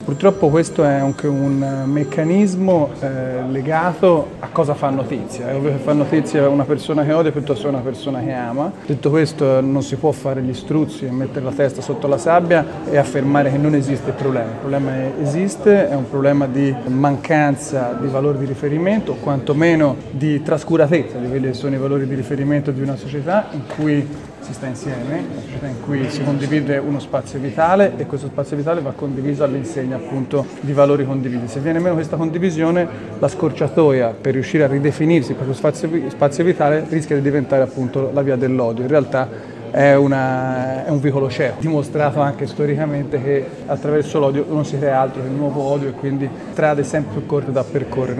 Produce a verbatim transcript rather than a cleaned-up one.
Purtroppo questo è anche un meccanismo eh, legato a cosa fa notizia. È ovvio che fa notizia una persona che odia piuttosto che una persona che ama. Detto questo, non si può fare gli struzzi e mettere la testa sotto la sabbia e affermare che non esiste il problema. Il problema esiste, è un problema di mancanza di valori di riferimento, o quantomeno di trascuratezza di quelli che sono i valori di riferimento di una società in cui si sta insieme, una società in cui si condivide uno spazio vitale e questo spazio vitale va condiviso all'insegna appunto di valori condivisi. Se viene meno questa condivisione, la scorciatoia per riuscire a ridefinirsi il proprio spazio, spazio vitale rischia di diventare appunto la via dell'odio. In realtà è, una, è un vicolo cieco, dimostrato anche storicamente che attraverso l'odio non si crea altro che un nuovo odio e quindi strade sempre più corte da percorrere.